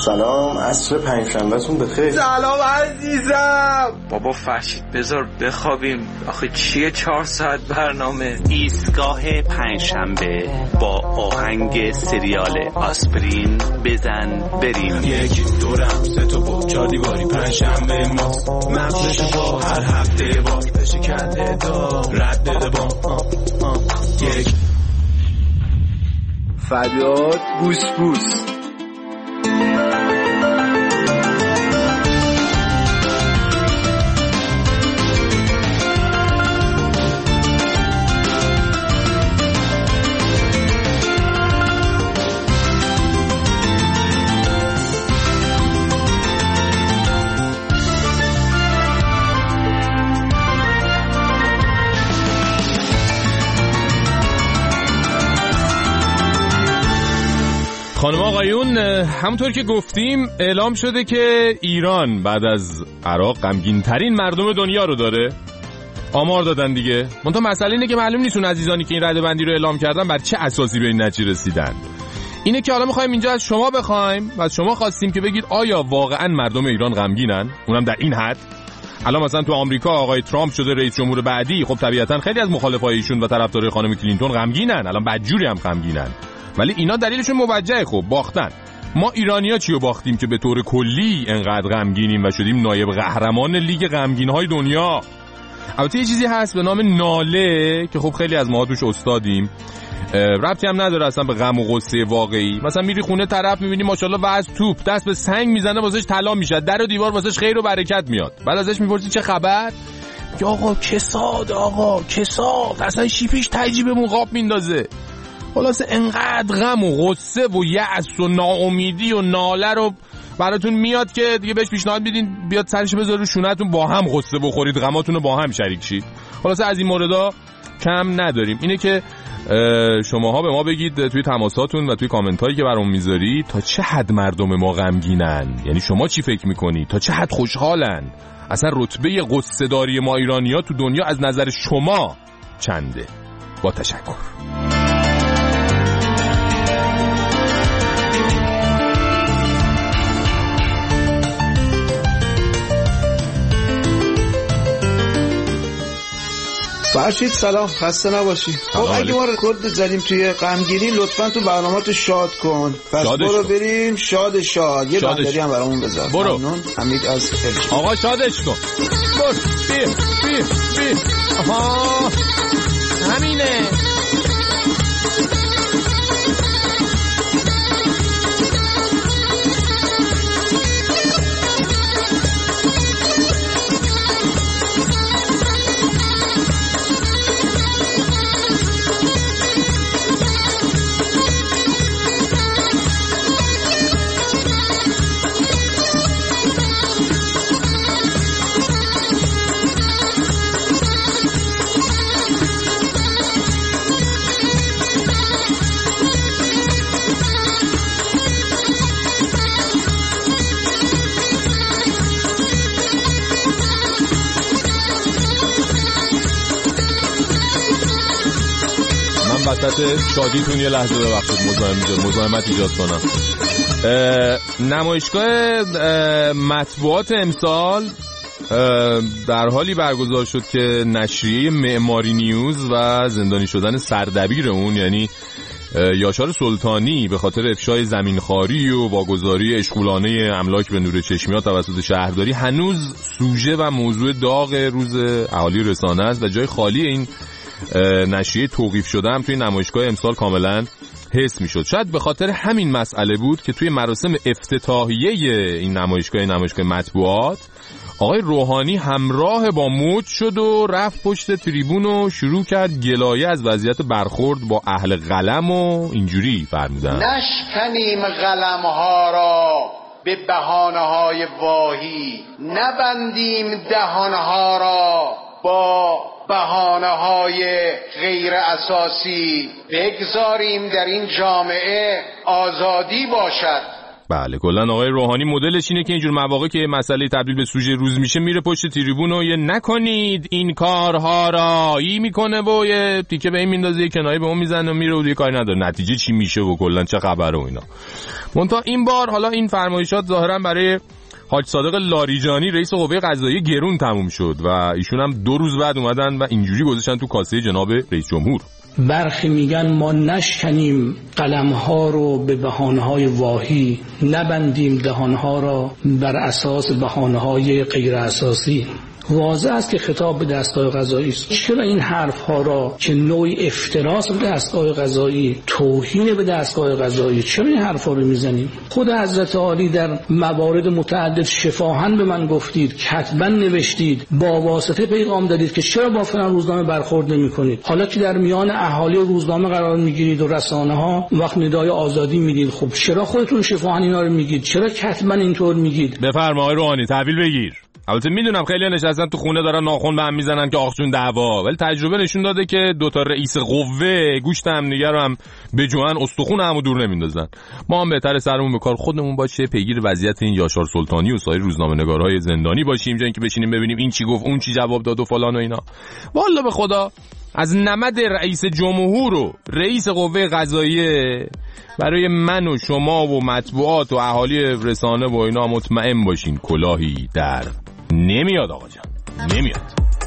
سلام، عصر پنجشنبهتون بخیر. سلام عزیزم. بابا فرشید بذار بخوابیم، آخه چیه 4 ساعت برنامه؟ ایستگاه پنجشنبه با آهنگ سریال آسپرین بزن بریم. یکی دورم 3 تا با 4 دیواری پنجشنبه ماست، مغزش با هر هفته بار بشه کده دا رد با یک فریاد بوس بوس. خانم آقایون، همونطور که گفتیم اعلام شده که ایران بعد از عراق غمگین ترین مردم دنیا رو داره. آمار دادن دیگه. منتها مسئله اینه که معلوم نیست اون عزیزانی که این رده‌بندی رو اعلام کردن بر چه اساسی به این نتیجه رسیدن. اینه که حالا می‌خوایم اینجا از شما بخوایم و از شما خواستیم که بگید آیا واقعا مردم ایران غمگینن؟ اونم در این حد؟ الان مثلا تو آمریکا آقای ترامپ شده رئیس جمهور بعدی، خب طبیعتاً خیلی از مخالفای ایشون و طرفدارای خانم کلینتون غمگینن، الان بدجوری هم غمگینن. ولی اینا دلیلشون موجهه. خب باختن. ما ایرانی‌ها چیو باختیم که به طور کلی انقدر غمگینیم و شدیم نایب قهرمان لیگ غمگین‌های دنیا؟ البته یه چیزی هست به نام ناله که خب خیلی از ما توش استادیم، ربطی هم نداره اصلا به غم و غصه واقعی. مثلا میری خونه طرف میبینی ماشاءالله واسه توپ دست به سنگ میزنه، واسش طلا میشه، در و دیوار واسش خیر و برکت میاد. بعد ازش میپرسی چه خبر؟ میگه آقا کساد، آقا کساد، اصلا شیپیش تجیبمون قاب میندازه. خلاصه انقدر غم و غصه و یأس و ناامیدی و ناله رو براتون میاد که دیگه بهش پیشنهاد میدین بیاد سرش بذاره رو شونه‌تون، با هم غصه بخورید، غماتون رو با هم شریک شید. خلاصه از این موردا کم نداریم. اینه که شماها به ما بگید توی تماساتون و توی کامنتایی که برام میذارید تا چه حد مردم ما غمگینن، یعنی شما چی فکر میکنید، تا چه حد خوشحالن، اصلا رتبه غصه داری ما ایرانی‌ها تو دنیا از نظر شما چنده؟ با تشکر. فرشید سلام، خسته نباشی. خب اگه ما رکورد زدیم توی غمگینی، لطفاً تو برنامه‌تو شاد کن. پس برو بریم شاد یه بندری هم برامون بذار. برو. ممنون. حمید از خیلی. آقا شادش کن. برو. بی. آها. همینه. وسط شادیتون یه لحظه ببخشید مزاحمت ایجاد کنم. نمایشگاه مطبوعات امسال در حالی برگزار شد که نشریه معماری نیوز و زندانی شدن سردبیر اون یعنی یاشار سلطانی به خاطر افشای زمینخواری و واگذاری اشغولانه املاک به نور چشمیات توسط شهرداری هنوز سوژه و موضوع داغ روز اهالی رسانه است و جای خالی این نشریه توقیف شده هم توی نمایشگاه امسال کاملا حس می شد. شاید به خاطر همین مسئله بود که توی مراسم افتتاحیه این نمایشگاه مطبوعات آقای روحانی همراه با موج شد و رفت پشت تریبون و شروع کرد گلایه از وضعیت برخورد با اهل قلم و اینجوری فرمودن: نشکنیم قلمها را به بهانه‌های واهی، نبندیم دهانها را با بهانه‌های غیر اساسی، بگذاریم در این جامعه آزادی باشد، بله کلا آقای روحانی مدلش اینه که اینجور مواقع که مسئله تبدیل به سوژه روز میشه میره پشت تریبون و یه نکنید این کارها را ای میکنه و یه تیکه به این میندازه یه کنایه به اون میزنه و میره و دیگه کاری نداره نتیجه چی میشه و کلا چه خبره و اینا. منتها این بار حالا این فرمایشات ظاهرا برای حاج صادق لاریجانی رئیس قوه قضاییه گرون تموم شد و ایشون هم 2 روز بعد اومدن و اینجوری گذاشتن تو کاسه جناب رئیس جمهور. برخی میگن ما نشکنیم قلم‌ها رو به بهانه‌های واهی، نبندیم دهان‌ها را بر اساس بهانه‌های غیر اساسی. واضح است که خطاب به دستگاه قضایی است. چرا این حرف‌ها را که نوعی افتراس به دستگاه قضایی، توهین به دستگاه قضایی، چرا این حرف‌ها رو میزنیم؟ خود حضرت عالی در موارد متعدد شفاهاً به من گفتید، کتباً نوشتید، با واسطه پیغام دادید که چرا با فلان روزنامه برخورد نمی‌کنید. حالا که در میان اهالی روزنامه قرار می‌گیرید و رسانه‌ها وقت ندای آزادی میدید، خب چرا خودتون شفاهاً اینا رو میگید؟ چرا کتباً اینطور میگید؟ بفرمایید آقای روحانی تحویل بگیر. البته میدونم خیلی نشستن تو خونه دارن ناخن به هم میزنن که آخ جون دعوا، ولی تجربه نشون داده که 2 تا رئیس قوه گوشت هم دیگه رو هم بجوان استخون همو دور نمیندازن. ما هم بهتره سرمون به کار خودمون باشه، پیگیر وضعیت این یاشار سلطانی و سایر روزنامه‌نگارهای زندانی باشیم، جای اینکه بشینیم ببینیم این چی گفت اون چی جواب داد و فلان و اینا. والله به خدا از نمد رئیس جمهور و رئیس قوه قضاییه برای من و شما و مطبوعات و اهالی رسانه و اینا مطمئن باشین کلاهی در نمیاد آقا جان، نمیاد.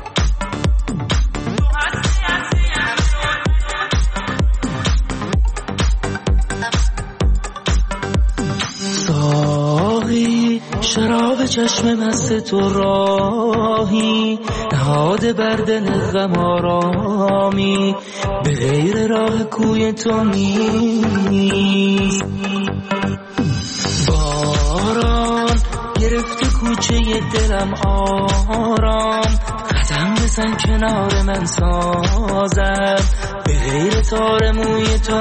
ساقی شراب چشم مست تو راهی، نهاد بردن غم آرامی، به غیر راه کوی تو نیست. باران گرفته کوچه دلم آرام، قدم بزن کنار من سازم، به غیر تار موی تو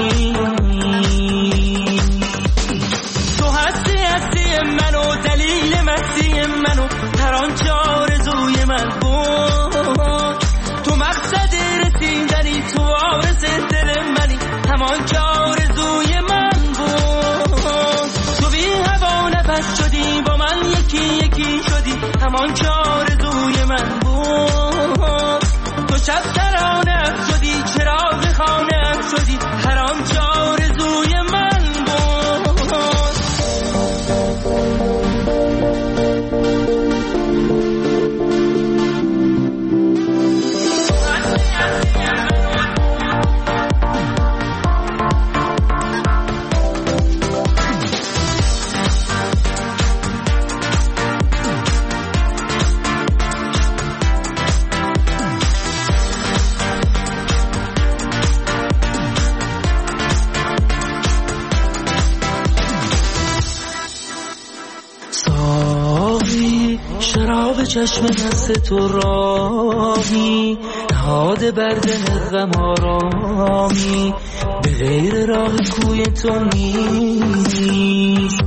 نیست. تو هستی منو، دلیل مستی منو، هر آنچه آرزوی من بود. تو مقصد رسیدنی، تو وارث دل منی، همان که آرزوی من بود. تو بی هوا نفس شدی، با من یکی یکی شدی، همان که آرزوی من بود. تو شب ترانه شدی، چراغ خانه شدی، هر آنچه آرزوی من شراب چشم مست تو راهی، نهاد بردن غم آرامی، به غیر راه کوی تو نیست.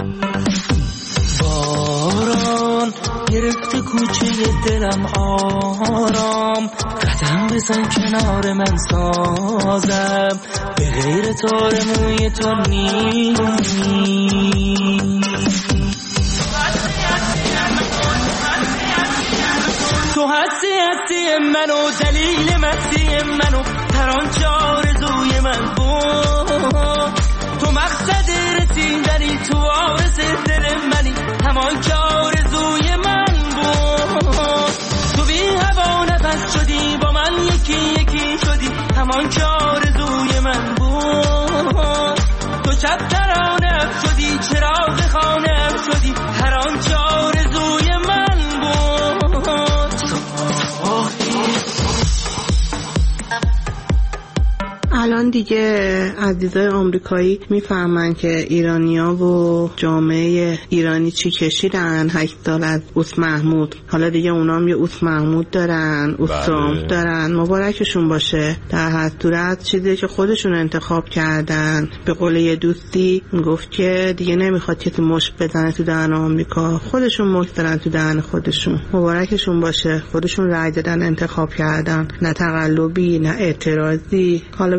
باران گرفته کوچه دلم آرام، قدم بزن کنار من سازم، به غیر تار موی تو نیست. تو هستی منو، دلیل مستی منو، هر آنچه آرزوی من بود. تو مقصد رسیدنی، تو وارث دل منی، همان که آرزوی من بود. تو بی هوا نفس شدی، با من یکی یکی شدی، همان که آرزوی من بود. تو شب ترانه شدی، چراغ خانه شدی، هر آنچه آرزوی من بود. الان دیگه عزیزای آمریکایی میفهمن که ایرانیا و جامعه ایرانی چی کشیدن 8 سال از اوس محمود. حالا دیگه اونام یه اوس محمود دارن، اوس ترامپ دارن. مبارکشون باشه. در هر صورت چیزی که خودشون انتخاب کردن. به قول یه دوستی گفت که دیگه نمیخواد کسی مشت بزنه تو دهن آمریکا، خودشون مشت زدن تو دهن خودشون. مبارکشون باشه. خودشون رای دادن، انتخاب کردن، نه تقلبی نه اعتراضی. حالا ببینیم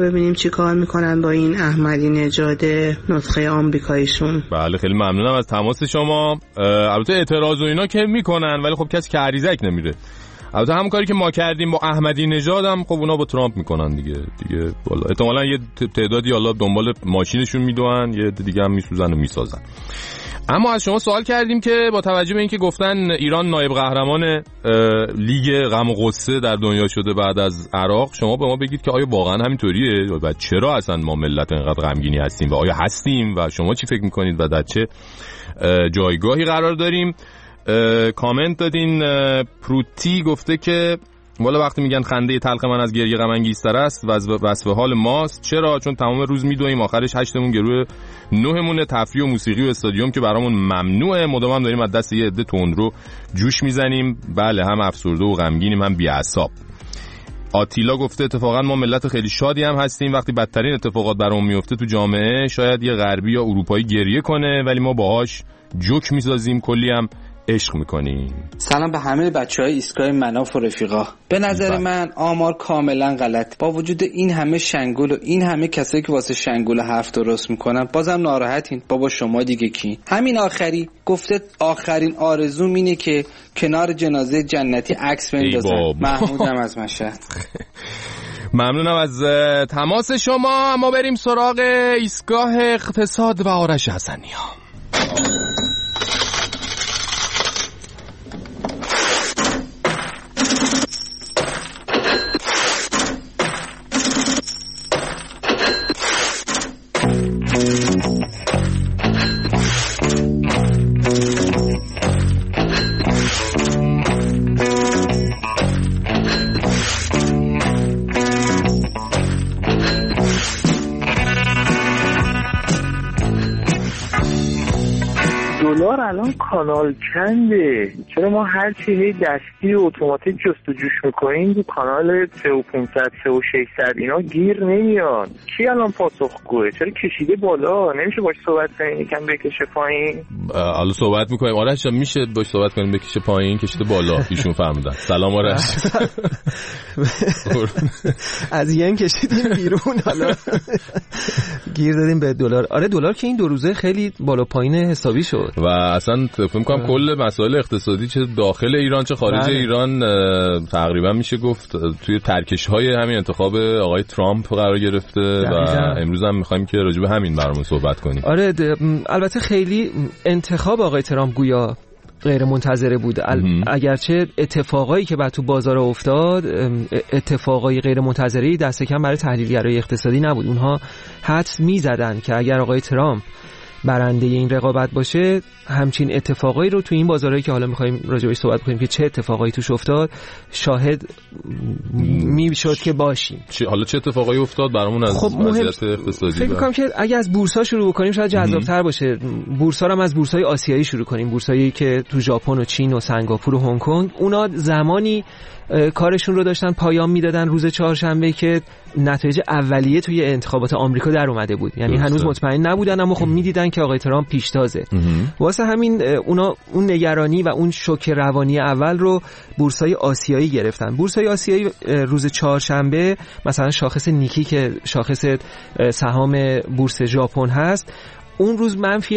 چی کار میکنن با این احمدی نژاد نسخه آمریکاییشون. بله خیلی ممنونم از تماس شما. البته اعتراض و اینا که میکنن ولی خب کسی که عریضک نمیره. البته همون کاری که ما کردیم با احمدی نژاد هم خب اونا با ترامپ میکنن دیگه والا احتمالاً یه تعدادی حالا دنبال ماشینشون میدوئن، یه دیگه هم میسوزن و میسازن. اما از شما سوال کردیم که با توجه به اینکه گفتن ایران نایب قهرمان لیگ غم و غصه در دنیا شده بعد از عراق، شما به ما بگید که آیا واقعا همینطوریه و چرا اصلا ما ملت اینقدر غمگینی هستیم و آیا هستیم و شما چی فکر میکنید و در چه جایگاهی قرار داریم؟ کامنت دادین. پروتی گفته که والا وقتی میگن خنده تلخ من از گریه غم انگیزتر است وصف حال ماست. چرا؟ چون تمام روز میدویم آخرش 8مون گروه 9مون تفریح و موسیقی و استادیوم که برامون ممنوعه، مدام داریم از دست یه عده تندرو جوش میزنیم. بله هم افسرده و غمگینیم هم بی‌اعصاب. آتیلا گفته اتفاقا ما ملت خیلی شادی هم هستیم، وقتی بدترین اتفاقات برامون میفته تو جامعه شاید یه غربی یا اروپایی گریه کنه ولی ما باهاش جوک میسازیم، کلی هم عشق میکنیم. سلام به همه بچهای ایستگاه مناف و رفیقا. به نظر من آمار کاملا غلط. با وجود این همه شنگول و این همه کسایی که واسه شنگول حرف درست میکنن بازم ناراحتین. بابا شما دیگه کی؟ همین آخری گفته آخرین آرزوم اینه که کنار جنازه جنتی عکس بندازن. محمودم از مشهد. ممنونم از تماس شما. ما بریم سراغ ایستگاه اقتصاد و آرش حسنی‌ها. دلار الان کانال کنده. چرا ما هر چیزی دستی و اتوماتیک جستجوش میکنیم تو کانال 3500 3600 اینا گیر نمیاد؟ کی الان پاسخگوه؟ چرا کشیده بالا؟ نمیشه باش صحبت کنیم یکم بکشه پایین؟ حالا صحبت میکنیم. آرش میشه باش صحبت کنیم بکشه پایین؟ کشیده بالا ایشون فهمیدن. سلام آرش. از ین کشیدیم بیرون حالا گیر دادیم به دلار. آره دلار که این دو روزه خیلی بالا پایین حسابی شد و اصلا فکر می‌کنم کل مسائل اقتصادی چه داخل ایران چه خارج ایران تقریبا میشه گفت توی ترکش‌های همین انتخاب آقای ترامپ قرار گرفته و امروز هم می‌خوایم که راجع به همین برامون صحبت کنیم. آره البته خیلی انتخاب آقای ترامپ گویا غیر منتظره بود. اگرچه اتفاقایی که بعد تو بازار افتاد اتفاقای غیر منتظری دست کم برای تحلیلگرای اقتصادی نبود. اونها حدس می‌زدن که اگر آقای ترامپ برنده این رقابت باشه همچین اتفاقایی رو تو این بازارهایی که حالا می‌خوایم راجع بهش صحبت کنیم که چه اتفاقایی توش افتاد شاهد میشد که باشیم. حالا چه اتفاقایی افتاد برامون از وضعیت اقتصادی؟ فکر می‌کنم که اگه از بورس‌ها شروع بکنیم شاید جذاب‌تر باشه. بورس‌ها رو هم از بورس‌های آسیایی شروع کنیم. بورسایی که تو ژاپن و چین و سنگاپور و هنگ کنگ اونا زمانی کارشون رو داشتن پایان میدادن روز چهارشنبه که نتایج اولیه توی انتخابات آمریکا در اومده بود. یعنی هنوز مطمئن نبودن اما خب میدیدن که آقای ترامپ پیشتازه. واسه همین اونا اون نگرانی و اون شوک روانی اول رو بورسای آسیایی گرفتن. بورسای آسیایی روز چهارشنبه مثلا شاخص نیکی که شاخص سهام بورس ژاپن هست اون روز منفی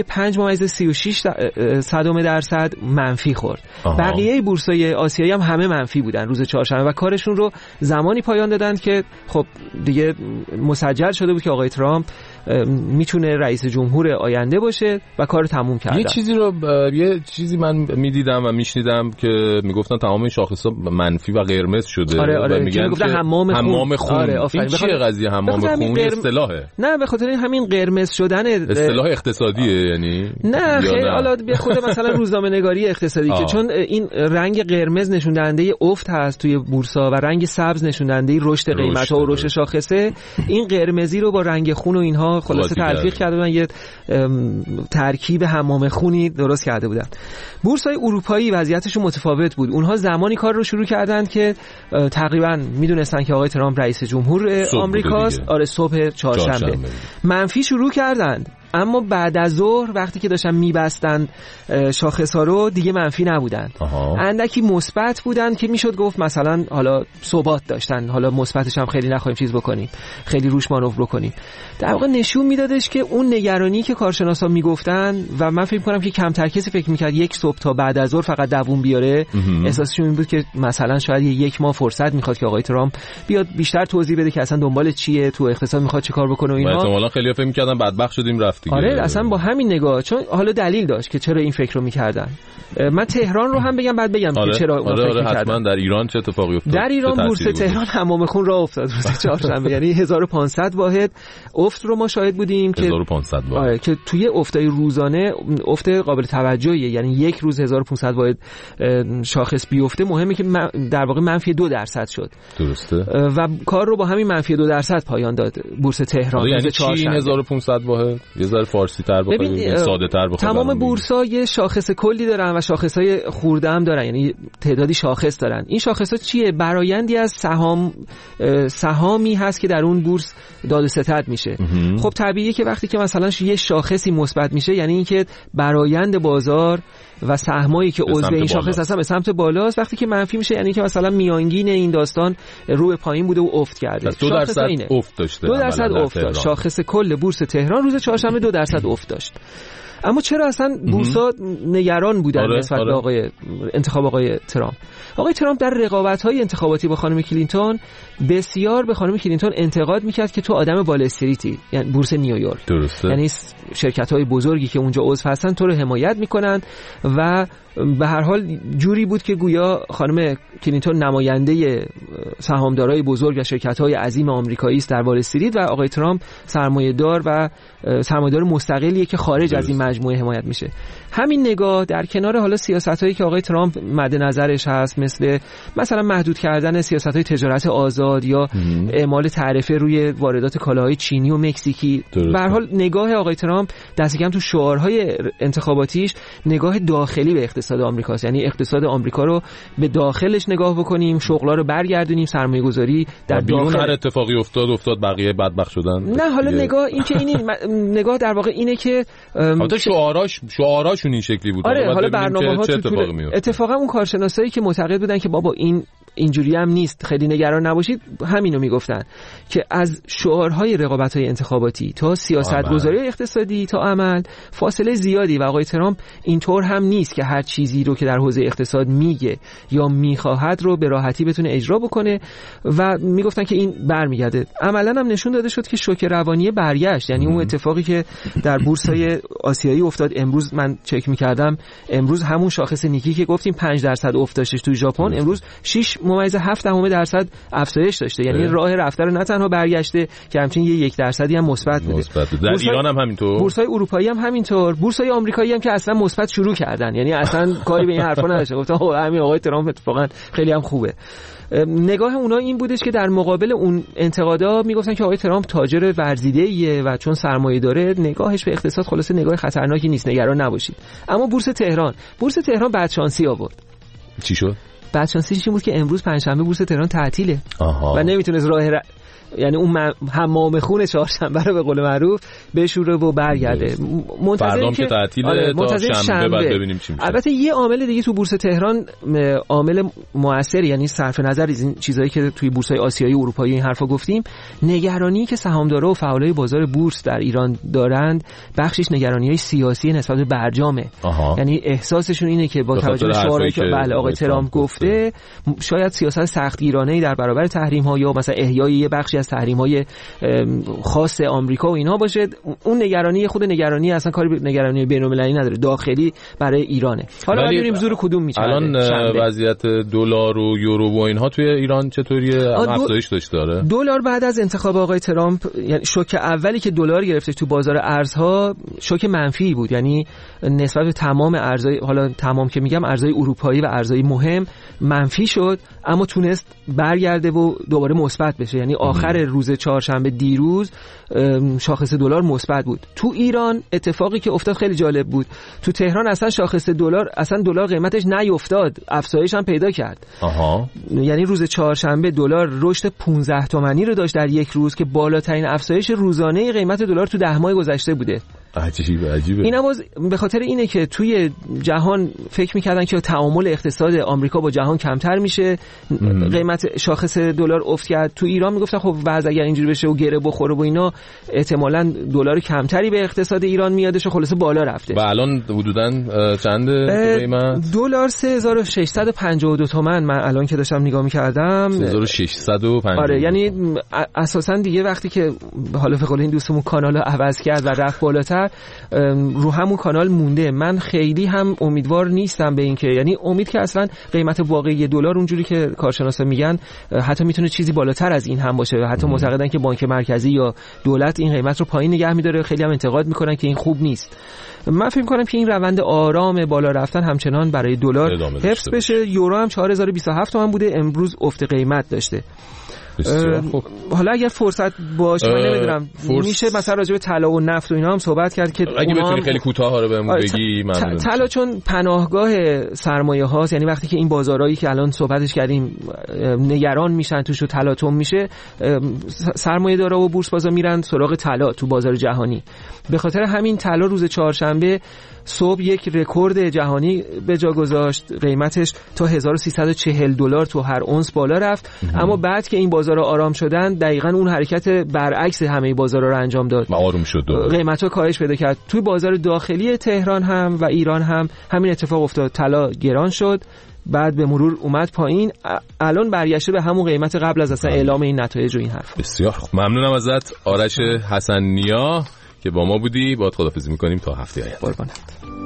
5.36% منفی خورد. بقیه بورس‌های آسیایی هم همه منفی بودن روز چهارشنبه و کارشون رو زمانی پایان دادن که خب دیگه مسجل شده بود که آقای ترامپ میتونه رئیس جمهور آینده باشه و کار تموم کردن. یه چیزی من میدیدم و میشنیدم که میگفتن تمام این شاخص‌ها منفی و قرمز شده. آره. و میگن که حمام خون. آره این چیه قضیه حمام خون؟ اصطلاحه. نه به خاطر همین قرمز شدن اصطلاح اقتصادیه یعنی؟ نه خیلی حالا به خود مثلا روزنامه‌نگاری اقتصادی که چون این رنگ قرمز نشون دهنده افت هست توی بورس‌ها و رنگ سبز نشون دهنده رشد قیمت‌ها و رشد شاخصه، این قرمزی رو با رنگ خون و اینها خلاصه تلفیق کرده بودن، یه ترکیب حمام خونی درست کرده بودن. بورس‌های اروپایی وضعیتشون متفاوت بود. اونها زمانی کار رو شروع کردن که تقریبا میدونستن که آقای ترامپ رئیس جمهور آمریکاست. آره صبح چهارشنبه منفی شروع کردند اما بعد از ظهر وقتی که داشتن میبستن شاخص ها رو دیگه منفی نبودن، اندکی مثبت بودن که میشد گفت مثلا حالا ثبات داشتن، حالا مثبتش هم خیلی نخواهیم چیز بکنیم، خیلی روش مانور بکنیم. در واقع نشون میدادش که اون نگرانی که کارشناسا میگفتن و من فکر می‌کنم که کمتر کسی فکر می‌کرد یک صبح تا بعد از ظهر فقط دووم بیاره، احساسشون این بود که مثلا شاید یک ماه فرصت میخواد که آقای ترامپ بیاد بیشتر توضیح بده که اصلا دنبال چیه، تو اقتصاد میخواد چیکار بکنه و اینا. احتمالاً خیلی‌ها فکر می‌کردن بدبخت شدیم رفتیم. آره اصلا با همین نگاه، چون حالا دلیل داشت که چرا این فکر رو می‌کردن. من تهران رو هم بگم بعد بگم که چرا فکر می‌کردن. حتما در ایران چه اتفاقی افتاد؟ در ایران بورس تهران حمام خون راه افتاد روز چهارشنبه، یعنی 1500 واحد افت رو ما شاهد بودیم که 1500 واحد که توی افتای روزانه افت قابل توجهیه، یعنی یک روز 1500 واحد شاخص بیفته مهمه که در واقع منفی 2% شد. درسته. و کار رو با همین منفی 2% پایان داد بورس تهران. یعنی چی 1500 واحد؟ یه ذره فارسی تر بخوایم، ساده تر بخوایم. تمام بورس‌ها یه شاخص کلی دارن و شاخص‌های خورده هم دارن، یعنی تعدادی شاخص دارن. این شاخص‌ها چیه؟ برآیندی از سهامی هست که در اون بورس داد و ستد میشه. خب طبیعیه که وقتی که مثلا یه شاخصی مثبت میشه، یعنی اینکه برآیند بازار و سهمایی که عضو این شاخص هستن به سمت بالاست. وقتی که منفی میشه یعنی که مثلا میانگین این داستان رو به پایین بوده و افت کرده. 2% افت داشته. 2% افت داشت. شاخص کل بورس تهران روز چهارشنبه 2% افت داشت. اما چرا اصلا بورس‌ها نگران بودن نسبت به انتخاب آقای ترامپ؟ آقای ترامپ در رقابت‌های انتخاباتی با خانم کلینتون بسیار به خانم کلینتون انتقاد می‌کرد که تو آدم وال استریتی، یعنی بورس نیویورک. درسته. یعنی شرکت‌های بزرگی که اونجا عضو هستن تو رو حمایت می‌کنن و به هر حال جوری بود که گویا خانم کلینتون نماینده سهامدارای بزرگ و شرکت‌های عظیم آمریکایی است در وال استریت و آقای ترامپ سرمایه‌دار و سرمایه‌دار مستقلیه که خارج از این مجموعه حمایت میشه. همین نگاه در کنار حالا سیاستایی که آقای ترامپ مد نظرش هست، مثلا محدود کردن سیاست‌های تجارت آزاد یا اعمال تعرفه روی واردات کالاهای چینی و مکزیکی، به هر حال نگاه آقای ترامپ دست کم تو شعارهای انتخاباتیش نگاه داخلی به اقتصاد آمریکاست، یعنی اقتصاد آمریکا رو به داخلش نگاه بکنیم، شغل‌ها رو برگردونیم، سرمایه‌گذاری در داخل. هر اتفاقی افتاد بقیه بدبخت شدن. نه حالا نگاه این که این نگاه در واقع اینه که البته شعاراشون این شکلی بود. آره حالا برنامه‌ها اتفاقا اون کارشناسایی که معتقد بودن که بابا اینجوری هم نیست، خیلی نگران نباشید، همینو میگفتن که از شعارهای رقابت‌های انتخاباتی تا سیاست‌گذاری اقتصادی تا عمل فاصله زیادی و آقای ترامپ اینطور هم نیست که هر چیزی رو که در حوزه اقتصاد میگه یا میخواهد رو به راحتی بتونه اجرا بکنه و میگفتن که این برمیگرده. عملاً هم نشون داده شد که شوک روانی برگشت، یعنی اون اتفاقی که در بورس‌های آسیایی افتاد. امروز من چک می‌کردم، امروز همون شاخص نیکی که گفتیم 5% افت داشتش تو ژاپن، امروز 6.7% افزایش داشته، یعنی راه رفته رو نه تنها برگشته که همچنین 1% هم مثبت بوده. در ایران هم همینطور، بورس‌های اروپایی هم همینطور، بورس‌های آمریکایی هم که اصلا مثبت شروع کردن، یعنی اصلا کاری به این حرفا نداشتن، گفتن همین آقای ترامپ اتفاقا خیلی هم خوبه. نگاه اونا این بودش که در مقابل اون انتقادا میگفتن که آقای ترامپ تاجر ورزیده‌ایه و چون سرمایه داره نگاهش به اقتصاد خلاصه نگاه خطرناکی نیست، نگران نباشید. اما بورس تهران بدشانسی آورد. چی شد؟ بدشانسیش این بود که امروز پنجشنبه بورس تهران تعطیله و نمیتونست یعنی اون حمام خون چهارشنبه رو به قول معروف بشوره و برگرده. منتظریم که تعطیله تا شنبه بعد ببینیم چی میشه. البته یه عامل دیگه تو بورس تهران عامل موثر، یعنی صرف نظر از این چیزایی که توی بورس‌های آسیایی و اروپایی این حرفا گفتیم، نگرانی که سهامدارا و فعالای بازار بورس در ایران دارند بخشش نگرانی‌های سیاسی نسبت به برجامه. یعنی احساسشون اینه که با توجه به شعارهایی که آقای ترامپ گفته شاید سیاست سختگیرانه‌ای در برابر تحریم‌ها یا مثلا احیای یه بخشی از تحریم‌های خاص آمریکا و اینها باشه. اون نگرانی اصلا کاری به نگرانی بین‌المللی نداره، داخلی برای ایرانه. حالا ببینیم زور کدوم میچرخه. الان وضعیت دلار و یورو و اینها توی ایران چطوریه؟ افزایش داشته؟ دلار بعد از انتخاب آقای ترامپ، یعنی شوک اولی که دلار گرفتش تو بازار ارزها شوک منفی بود، یعنی نسبت به تمام ارزهای، حالا تمام که میگم ارزهای اروپایی و ارزهای مهم منفی شد، اما تونست برگرده و دوباره مثبت بشه. یعنی آخر روز چهارشنبه دیروز شاخص دلار مثبت بود. تو ایران اتفاقی که افتاد خیلی جالب بود. تو تهران اصلا شاخص دلار، اصلا دلار قیمتش نیفتاد، افزایش هم پیدا کرد. یعنی روز چهارشنبه دلار رشد 15 تومانی رو داشت در یک روز که بالاترین افزایش روزانه قیمت دلار تو 10 ماه گذشته بوده. عجیبه. اینا باز به خاطر اینه که توی جهان فکر می‌کردن که تعامل اقتصاد آمریکا با جهان کمتر میشه، قیمت شاخص دلار افت کرد. تو ایران میگفتن خب وضع اگر اینجوری بشه و گره بخوره و اینا احتمالاً دلار کمتری به اقتصاد ایران میادش و خلاص بالا رفته. و الان حدوداً چنده قیمت؟ دلار 3652 تومان. من الان که داشتم نگاه می‌کردم 3650. آره، یعنی اساساً دیگه وقتی که حالا فقط این دوستمون کانالو عوض کرد و رفت بالاتر رو همون کانال مونده. من خیلی هم امیدوار نیستم به این که، یعنی امید که اصلا قیمت واقعی دلار اونجوری که کارشناسا میگن حتی میتونه چیزی بالاتر از این هم باشه و حتی معتقدن که بانک مرکزی یا دولت این قیمت رو پایین نگه می‌داره. خیلی هم انتقاد میکنن که این خوب نیست. من فکر می‌کنم که این روند آرام بالا رفتن همچنان برای دلار حفظ بشه. یورو هم 4027 تومان بوده، امروز افت قیمت داشته. حالا اگر فرصت باشه من نمیدونم میشه مثلا راجع به طلا و نفت و اینا هم صحبت کرد که اگه بتونی خیلی کوتاه رو بهمون بگی. طلا چون پناهگاه سرمایه هاست، یعنی وقتی که این بازارهایی که الان صحبتش کردیم نگران میشن توش و تلاطم میشه، سرمایه دارا و بورس بازا میرن سراغ طلا تو بازار جهانی. به خاطر همین طلا روز چهارشنبه صبح یک رکورد جهانی به جا گذاشت، قیمتش تا $1340 تو هر اونس بالا رفت. اما بعد که این بازارها آرام شدن دقیقاً اون حرکت برعکس همه بازارها رو انجام داد و آروم شد، قیمت‌ها کاهش پیدا کرد. توی بازار داخلی تهران هم و ایران هم همین اتفاق افتاد، طلا گران شد، بعد به مرور اومد پایین، الان برگشته به همون قیمت قبل از اصلا اعلام این نتایج و این حرف. بسیار خوب، ممنونم ازت آرش حسن نیا که با ما بودی. باهات خداحافظی می‌کنیم تا هفته آینده. قربانت.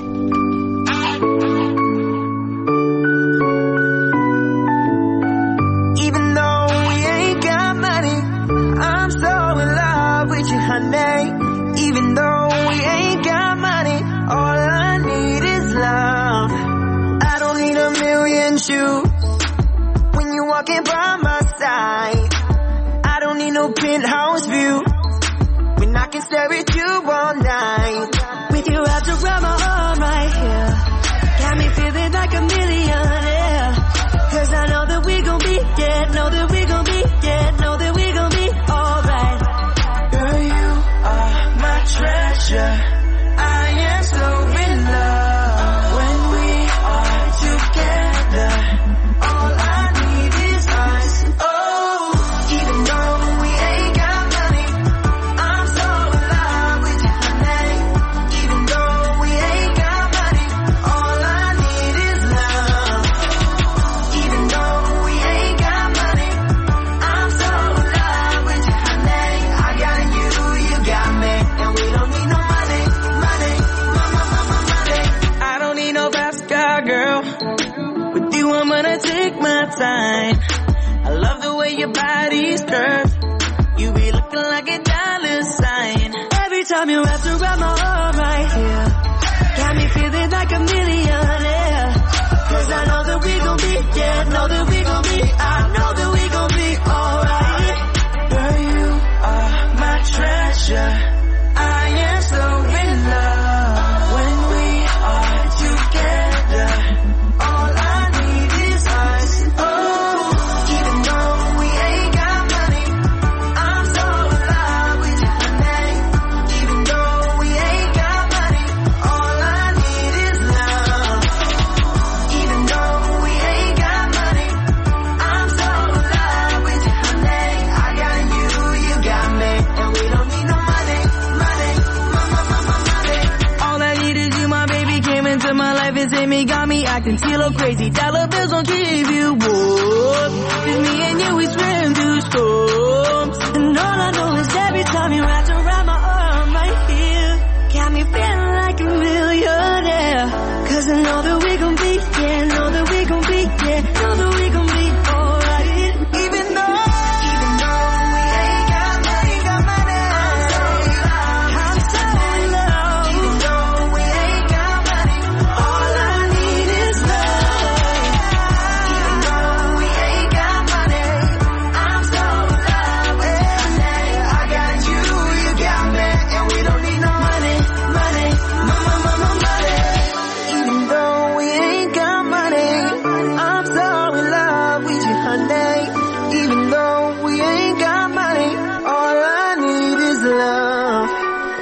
Even though we ain't got money, all I need is love. I don't need a million shoes when you're walking by my side. I don't need no penthouse view when I can stare at you all night. With you wrapped around my arm right here, got me feeling like a millionaire. 'Cause I know that we gon' be, yeah, know that we gon' be, yeah, know that we gon' be alright. Girl, you are my treasure. I am so in love when we are together. All I need is us. Oh, even though we ain't got money, I'm so in love with you, honey. Even though we ain't got money, all I need is love. Even though we ain't got money, I'm so in love with you, honey. I got you, you got me, and we don't need no money, money, money. I don't need no fast car, girl. With you, I'm gonna take my time. I love the way your body's curved. You be looking like a dollar sign. Every time you wrap around my arm right here, got me feeling like a millionaire. 'Cause I know that we gon' be, yeah, know that we gon' be, I know that we gon' be alright. Girl, you are my treasure. I am so in love when we are together. All I need is us. Oh, even though we ain't got money, I'm so in love with you, honey. Even though we ain't got money, all I need is love. Even though we ain't got money, I'm so in love with you, honey. I got you, you got me, and we don't need no money, money, money. All I need is you, my baby came into my life and saved me, got me acting still crazy. Dollar bills don't keep you warm. It's me and you, we swim through storms. And all I know is every time you wrap around my arm right here, got me feeling like a millionaire. 'Cause I know that we gon' be, yeah, know that we gon' be, yeah, know that we gon' be alright. Even though we ain't got money, I'm so in love. I'm so in love. Even though we ain't got money, all I need is love. Even though we ain't got money, I'm so in love with you. I got you, you got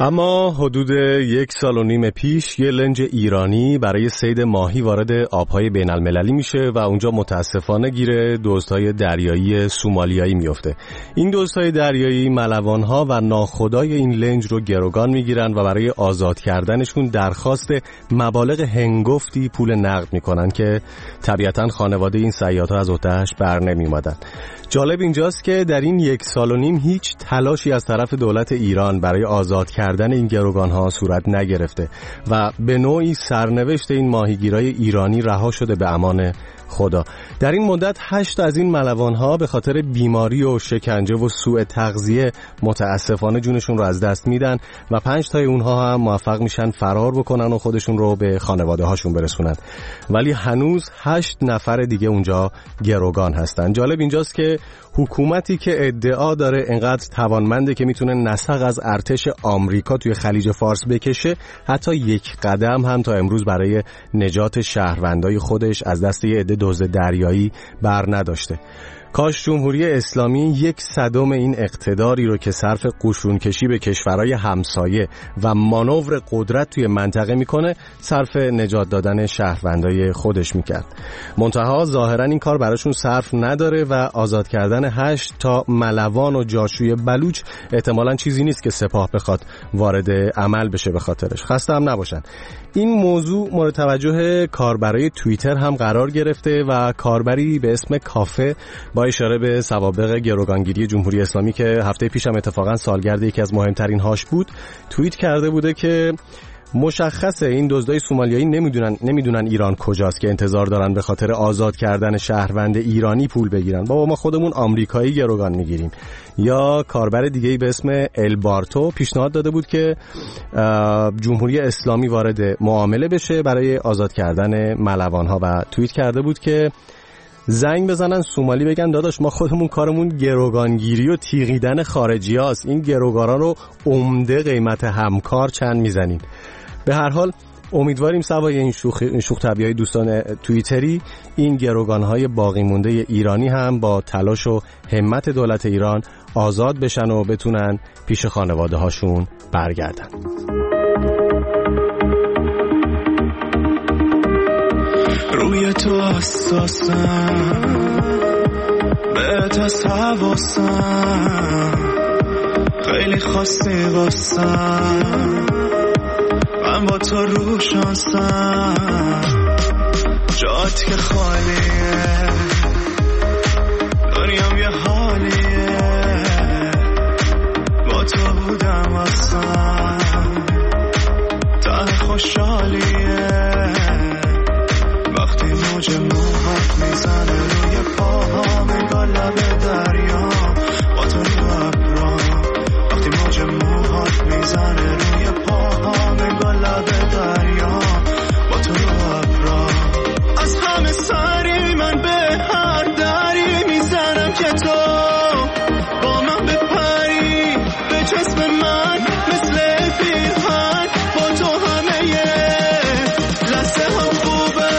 اما حدود 1.5 سال پیش یه لنج ایرانی برای صید ماهی وارد آبهای بین المللی میشه و اونجا متاسفانه گیر دزدهای دریایی سومالیایی میفته. این دزدهای دریایی ملوانها و ناخدای این لنج رو گروگان میگیرن و برای آزاد کردنشون درخواست مبالغ هنگفتی پول نقد میکنن که طبیعتاً خانواده این صیادها از عهده‌اش بر نمیومدن. جالب اینجاست که در این 1.5 سال هیچ تلاشی از طرف دولت ایران برای آزاد کردن این گروگان‌ها صورت نگرفته و به نوعی سرنوشت این ماهیگیرای ایرانی رها شده به امان خدا. در این مدت 8 از این ملوان‌ها به خاطر بیماری و شکنجه و سوء تغذیه متاسفانه جونشون رو از دست میدن و 5 تای اونها هم موفق میشن فرار بکنن و خودشون رو به خانواده هاشون برسونن. ولی هنوز 8 نفر دیگه اونجا گروگان هستن. جالب اینجاست که حکومتی که ادعا داره انقدر توانمنده که میتونه نسق از ارتش آمریکا توی خلیج فارس بکشه، حتی یک قدم هم تا امروز برای نجات شهروندای خودش از دست یه عده دزد دریایی بر نداشته. کاش جمهوری اسلامی 1/100 این اقتداری رو که صرف قشونکشی به کشورهای همسایه و مانور قدرت توی منطقه میکنه صرف نجات دادن شهروندای خودش میکرد. منتها ظاهرا این کار براشون صرف نداره و آزاد کردن 8 تا ملوان و جاشوی بلوچ احتمالاً چیزی نیست که سپاه بخواد وارد عمل بشه به خاطرش. خسته هم نباشن. این موضوع مورد توجه کاربرای توییتر هم قرار گرفته و کاربری به اسم کافه با اشاره به سوابق گروگانگیری جمهوری اسلامی که هفته پیش هم اتفاقا سالگرد یکی از مهمترین هاش بود، توییت کرده بوده که مشخصه این دزدای سومالیایی نمیدونن ایران کجاست که انتظار دارن به خاطر آزاد کردن شهروند ایرانی پول بگیرن. بابا ما خودمون آمریکایی گروگان میگیریم. یا کاربر دیگه‌ای به اسم البارتو پیشنهاد داده بود که جمهوری اسلامی وارد معامله بشه برای آزاد کردن ملوان‌ها و توییت کرده بود که زنگ بزنن سومالی بگن داداش ما خودمون کارمون گروگانگیری و تیغیدن خارجی هاست، این گروگارا رو عمده قیمت همکار چند میزنین. به هر حال امیدواریم سوای این شوخ طبیعی دوستان توییتری این گروگانهای باقی مونده ایرانی هم با تلاش و همت دولت ایران آزاد بشن و بتونن پیش خانواده هاشون برگردن. روی تو حساسم، بهت از حواسم، خیلی خاصی واسم، من با تو رو شانسم، جات که خالیه دنیام یه حالیه، با تو بودم اصلا ته خوشحالیه، وقتی موج موهات میزنه روی پاهام انگار لب دریا، با تو رو ابرام، وقتی موج موهات میزنه روی پاهام انگار لب دریا، با تو رو ابرام، از همه سری من به هر دری میزنم که تو با من بپری به جسم من مثل پیرهن، با تو همه لحظه هم خوبه.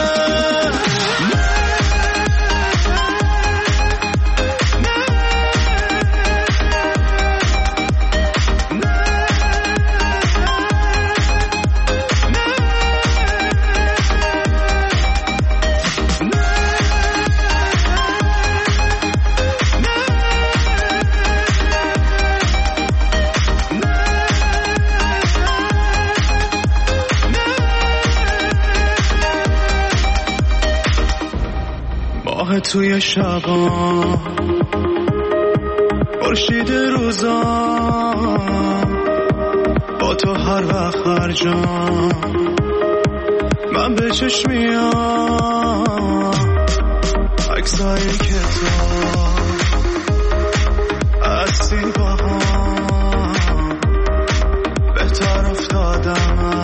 توی شبا خورشید روزا، با تو هر وقت هر جا من به چشمیام، عکسایی که تو هستی با هم بهتر افتادم،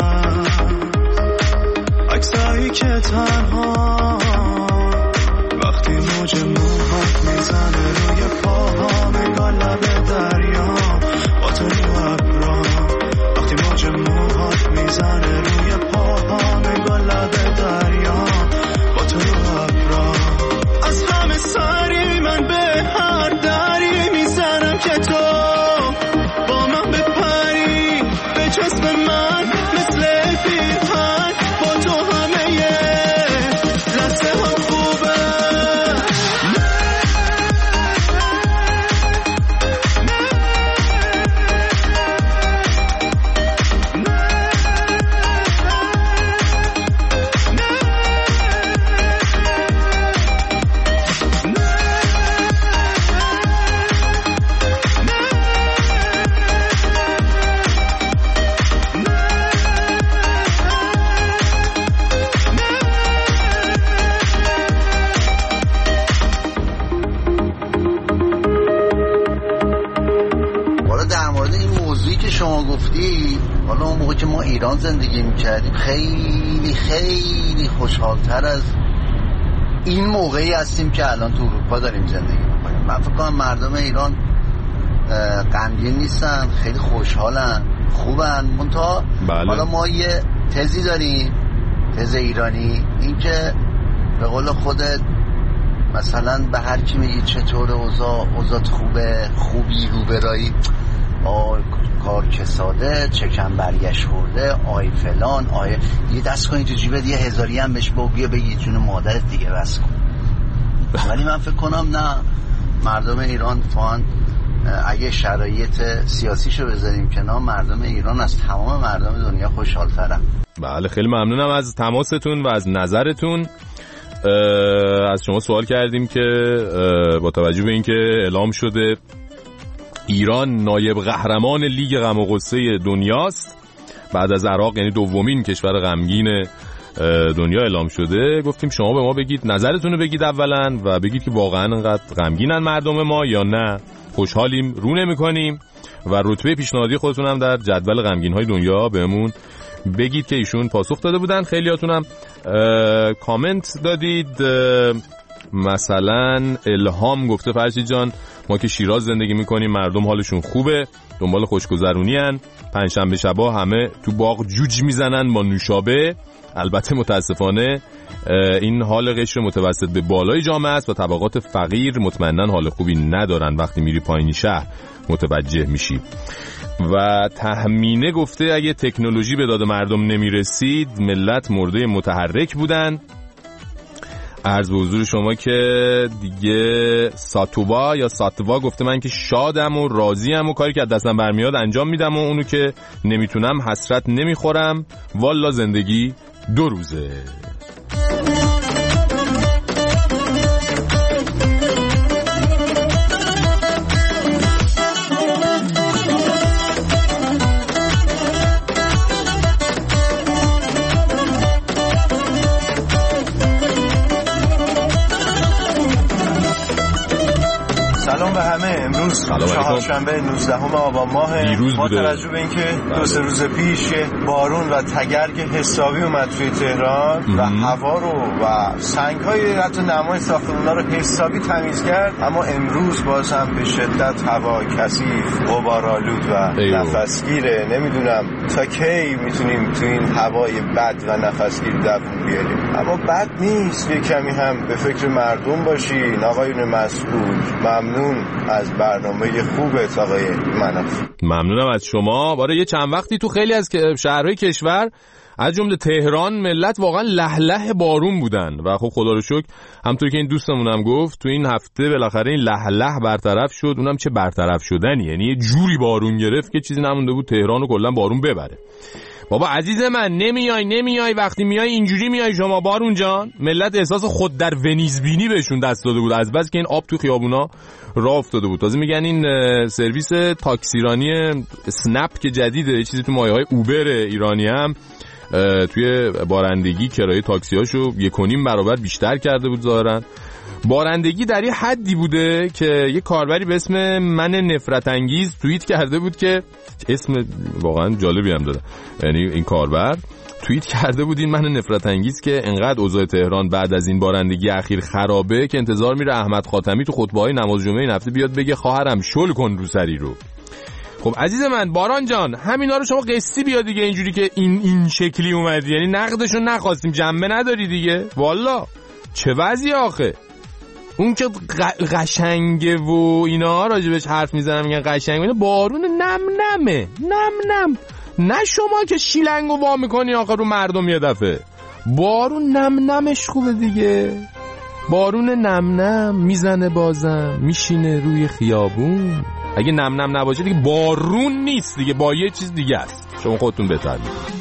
عکسایی که تنها وقتی موج موهات میزنه روی پاهام انگار لب دریا، با تو رو ابرام، وقتی موج موهات میزنه روی پاهام انگار لب دریا، با تو رو ابرام، از همه سری من به هر دری میزنم که تو با من بپری به ایران زندگی میکردیم خیلی خیلی خوشحالتر از این موقعی هستیم که الان تو اروپا داریم زندگی میکنیم. من فکر کنم مردم ایران غمگین نیستن، خیلی خوشحالن، خوبن. منتها حالا ما یه تزی داریم، تز ایرانی، این که به قول خودت مثلا به هر کی میگی چطور اوضاعت خوبه، خوبی، روبرایی، کار کساده، چکن برگشت خورده، آی فلان، آی یه دست کنی تو جیبت یه هزاری هم بهش بیا بگی جون مادرت دیگه بس کن. ولی من فکر کنم نه، مردم ایران فان اگه شرایط سیاسیشو بذاریم کنار، مردم ایران از تمام مردم دنیا خوشحال‌ترن. بله خیلی ممنونم از تماستون و از نظرتون. از شما سوال کردیم که با توجه به اینکه اعلام شده ایران نایب قهرمان لیگ غم و غصه دنیاست، بعد از عراق یعنی دومین کشور غمگین دنیا اعلام شده، گفتیم شما به ما بگید نظرتون رو بگید اولا و بگید که واقعا انقدر غمگینن مردم ما یا نه خوشحالیم، رو نمی‌کنیم، و رتبه پیشنهادی خودتون هم در جدول غمگین‌های دنیا بهمون بگید که ایشون پاسخ داده بودن. خیلیاتون هم کامنت دادید. مثلا الهام گفته فرشید جان ما که شیراز زندگی میکنیم مردم حالشون خوبه، دنبال خوشگذرونی ان، پنجشنبه شبا همه تو باغ جوج میزنن با نوشابه. البته متاسفانه این حال قشر متوسط به بالای جامعه است و طبقات فقیر مطمئناً حال خوبی ندارن، وقتی میری پایین شهر متوجه میشی. و تهمینه گفته اگه تکنولوژی به داد مردم نمیرسید ملت مرده متحرک بودن. عرض به حضور شما که دیگه ساتوا گفته من که شادم و راضیم و کاری که از دستم برمیاد انجام میدم و اونو که نمیتونم حسرت نمیخورم، والا زندگی 2 روزه. سلام به همه. امروز چهارشنبه 19 آبان ماه، با توجه به اینکه 2-3 روز پیش بارون و تگرگ حسابی اومد توی تهران و هوا رو و سنگ‌های حتی نمای ساختمان‌ها رو حسابی تمیز کرد، اما امروز باز هم به شدت هوا کثیف، غبارآلود و نفسگیره. نمیدونم تا کی میتونیم تو این هوای بد و نفسگیر دووم بیاریم، اما بد نیست یه کمی هم به فکر مردم باشین. آقایون مسئول ممنون از برنامه خوبت آقای مناف. ممنونم از شما. برای یه چند وقتی تو خیلی از شهرهای کشور از جمله تهران ملت واقعا لهله بارون بودن و خب خدا رو شکر همونطور که این دوستمون هم گفت تو این هفته بالاخره این لهله برطرف شد. اونم چه برطرف شدنی، یعنی یه جوری بارون گرفت که چیزی نمونده بود تهران رو کلا بارون ببره. بابا عزیز من نمیای وقتی میای اینجوری میای شما بارون جان. ملت احساس خود در ونیز بینی بهشون دست داده بود از بس که این آب تو خیابونا راه افتاده بود. تازه میگن این سرویس تاکسیرانی اسنپ که جدیده، یه چیزی تو مایه‌های اوبر ایرانی هم توی بارندگی کرایه تاکسی‌هاشو 1.5 برابر بیشتر کرده بود. ظاهرا بارندگی در یه حدی بوده که یه کاربری به اسم من نفرت انگیز توییت کرده بود که اسم واقعا جالبی هم داره، یعنی این کاربر توییت کرده بود این من نفرت انگیز که انقدر اوضاع تهران بعد از این بارندگی اخیر خرابه که انتظار میره احمد خاتمی تو خطبه‌های نماز جمعه این هفته بیاد بگه خواهرم شل کن رو سری رو. خب عزیز من باران جان همینا رو شما قصی بیا دیگه، اینجوری که این شکلی اومدی، یعنی نقدشو نخواستیم، جنبه نداری دیگه. والا چه وضعی آخه؟ اون که قشنگه و اینا راجبش حرف میزنن میگن قشنگه، بارون نم نه شما که شیلنگو وا میکنی آخه رو مردم یه دفعه. بارون نمش خوبه دیگه، بارون نم میزنه بازم میشینه روی خیابون. اگه نم نباشه دیگه بارون نیست دیگه، با یه چیز دیگه است. شما خودتون بهتر میدونید.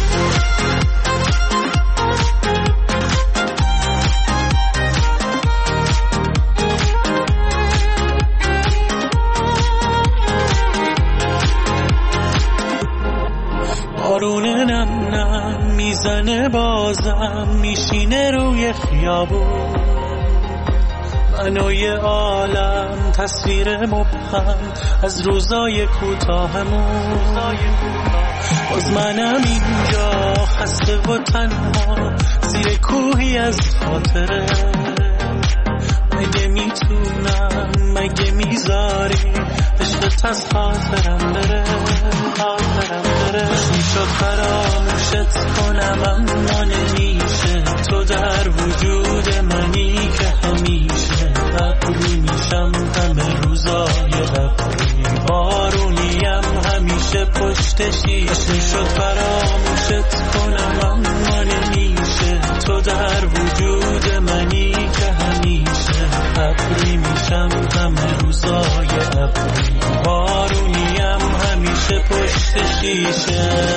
بارون نم میزنه بازم میشینه روی خیابون، منوی عالم تصویر مبهم از روزای کوتاهمون. باز منم اینجا خسته و تنها زیر کوهی از خاطره. مگه میتونم مگه میذاری عشقت از خاطرم بره. میشد فراموشت کنم اما نمیشه. تو در وجود منی که همیشه. ابری میشم همه روزای ابری، بارونیم همیشه پشت شیشه. میشد فراموشت کنم اما نمیشه. تو در وجود منی که همیشه. ابری میشم همه روزای ابری، بارونیم همیشه پشت شیشه.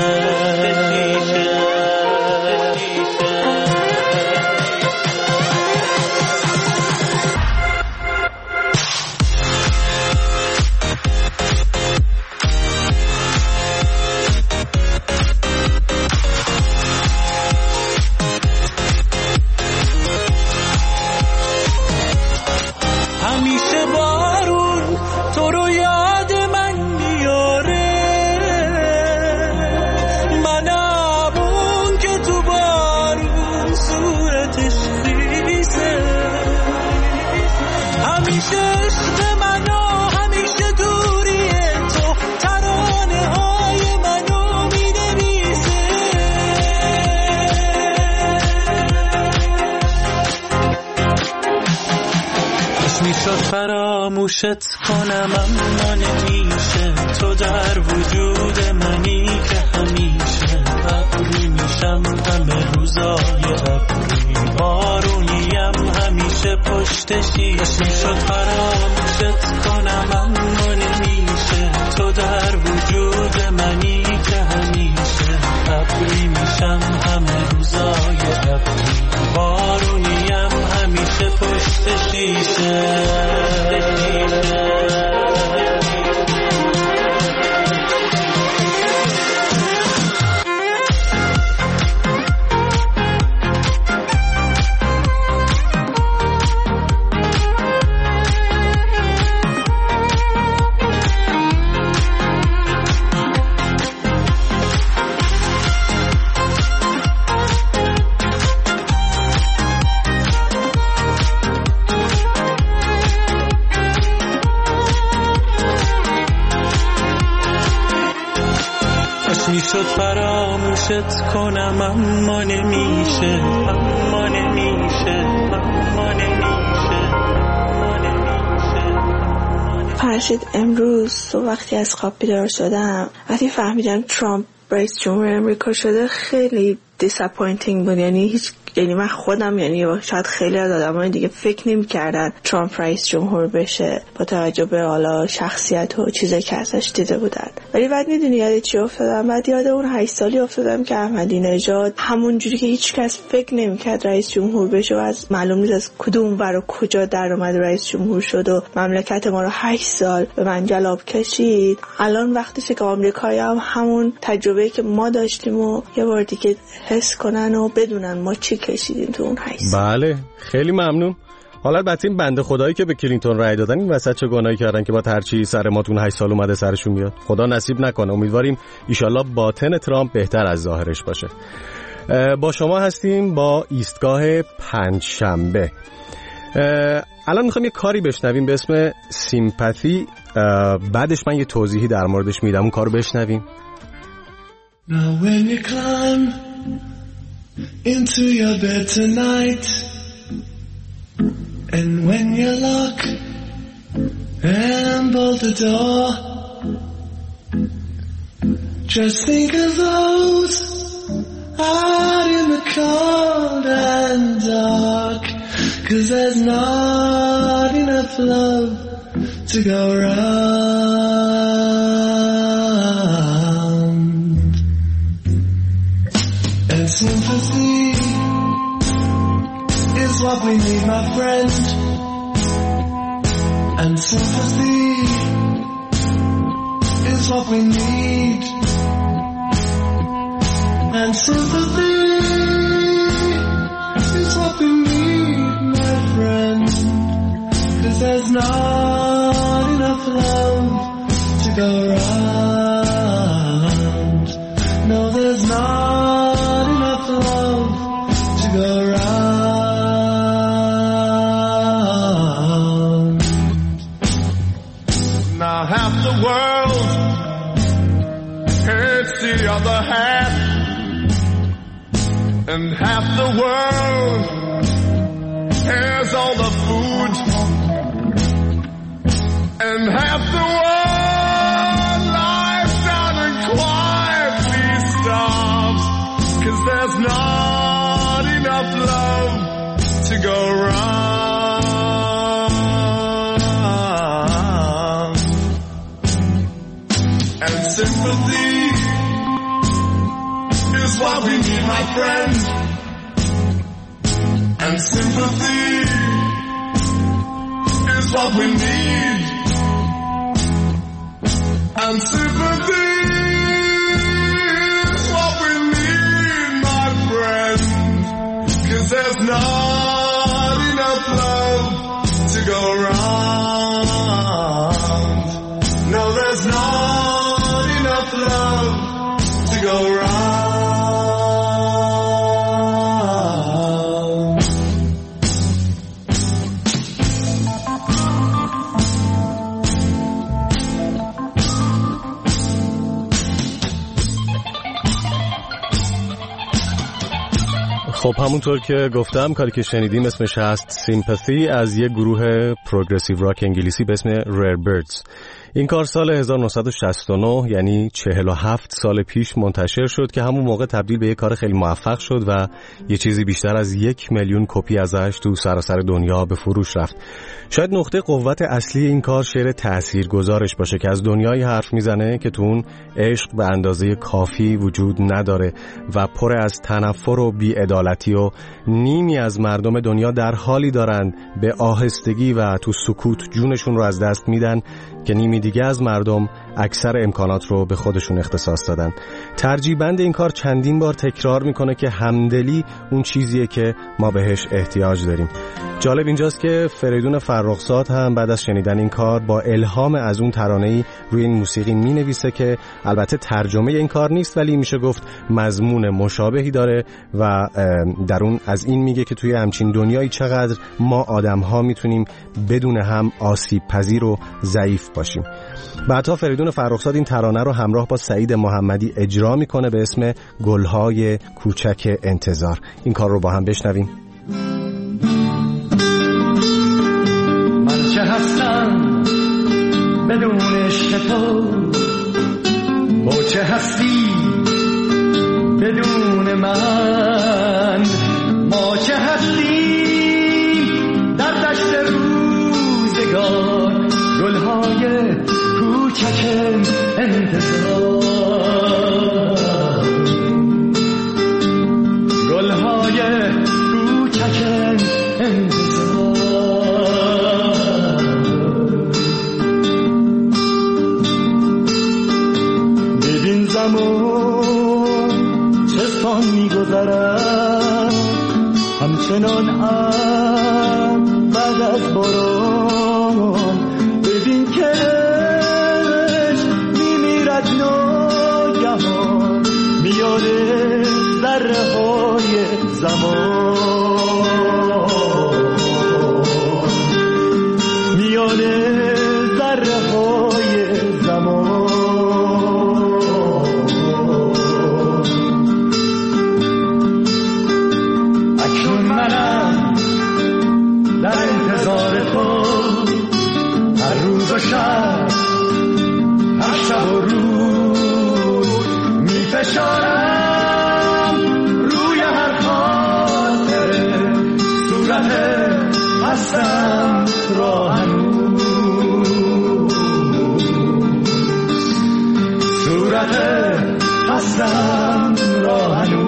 همیشه بارون تو رو یاد من میاره. منم اون که تو بارون صورتش خیسه. همیشه عشق منو همیشه دوری تو ترانه های منو مینویسه. میشد فراموشت کنم اما نمیشه. تو در وجود منی که همیشه. ابری میشم همه روزای ابری، بارونیم همیشه پشت شیشه. میشد فراموشت کنم اما نمیشه. تو در وجود منی که همیشه. ابری میشم همه روزای ابری، بارونیم همیشه پشت شیشه. میشد فراموشت کنم اما نمیشه. اما نمیشه. اما نمیشه. فرشید امروز تو وقتی از خواب بیدار شدم، وقتی فهمیدم ترامپ رئیس جمهور امریکا شده خیلی دیساپوینتینگ بود. یعنی من خودم شاید خیلی از آدمای دیگه فکر نمی‌کردن ترامپ رئیس جمهور بشه با توجه به حالا شخصیت و چیزایی که ازش دیده بودن. ولی بعد میدونی یاد چی افتادم؟ بعد یاد اون 8 سالی افتادم که احمدی نژاد همون جوری که هیچ کس فکر نمی‌کرد رئیس جمهور بشه و از معلوم نیست از کدوم ور و کجا در اومد رئیس جمهور شد و مملکت ما رو 8 سال به منجلاب کشید. الان وقتشه که آمریکایی‌ها هم همون تجربه‌ای که ما داشتیم و یه بار دیگه حس کنن و بدونن ما چی کشیدیم تو اون 8 سال. بله خیلی ممنون. حالا البته این بنده خدایی که به کلینتون رای دادن این وسط چه گناهی کردن که با هرچی سر ما تو 8 سال اومده سرشون بیاد. خدا نصیب نکنه. امیدواریم ایشالله باطن ترامپ بهتر از ظاهرش باشه. با شما هستیم با ایستگاه پنجشنبه. الان میخوام یه کاری بشنویم به اسم سیمپاتی. بعدش من یه توضیحی در موردش میدم. اون کارو بشنویم. Now when you climb into your bed tonight, and when you lock and bolt the door, just think of those out in the cold and dark, 'cause there's not enough love to go round. And sympathy is what we need, my friend. And sympathy is what we need. And sympathy is what we need, my friend. 'Cause there's not enough love to go around. and half the world has all the food, and half the world lies down and quietly starves, 'cause there's not enough love to go round. And sympathy is what we need, my friend. And sympathy is what we need. And sympathy is what we need, my friend. 'Cause there's not enough love to go round. No, there's not enough love to go round. خب همونطور که گفتم کاری که شنیدیم اسمش هست سیمپاتی از یک گروه پروگرسیو راک انگلیسی به اسم ریر بردز. این کار سال 1969 یعنی 47 سال پیش منتشر شد که همون موقع تبدیل به یک کار خیلی موفق شد و یه چیزی بیشتر از 1 میلیون کپی ازش تو سراسر دنیا به فروش رفت. شاید نقطه قوت اصلی این کار شعر تاثیرگذارش باشه که از دنیایی حرف میزنه که تو اون عشق به اندازه کافی وجود نداره و پر از تنفر و بی‌عدالتی و نیمی از مردم دنیا در حالی دارن به آهستگی و تو سکوت جونشون رو از دست میدن که نیمی دیگه از مردم اکثر امکانات رو به خودشون اختصاص دادن. ترجیبند این کار چندین بار تکرار میکنه که همدلی اون چیزیه که ما بهش احتیاج داریم. جالب اینجاست که فریدون فرخزاد هم بعد از شنیدن این کار با الهام از اون ترانه‌ای روی این موسیقی مینویسه که البته ترجمه این کار نیست ولی میشه گفت مضمون مشابهی داره و در اون از این میگه که توی همچین دنیایی چقدر ما آدم‌ها میتونیم بدون هم آسیب پذیر و ضعیف باشیم. بعدها فریدون فرخزاد این ترانه رو همراه با سعید محمدی اجرا میکنه به اسم گلهای کوچک انتظار. این کار رو با هم بشنویم. من چه هستم بدون عشق تو، با چه هستی بدون من، ما چه هستیم در دشت روزگار، گلهای کوچک انتظار، گلهای کوچک انتظار. ببین زمان چسان میگذرد همچنان بعد از باران، ببین که میمیرد ناگهان میاد ذره های زمان، میاد ذره های زمان. اکنون منم در انتظار تو، هر روز و شب، هر شب و روز میفشارم روی هر خاطره صورت هستم را هنوز، صورت هستم را هنوز.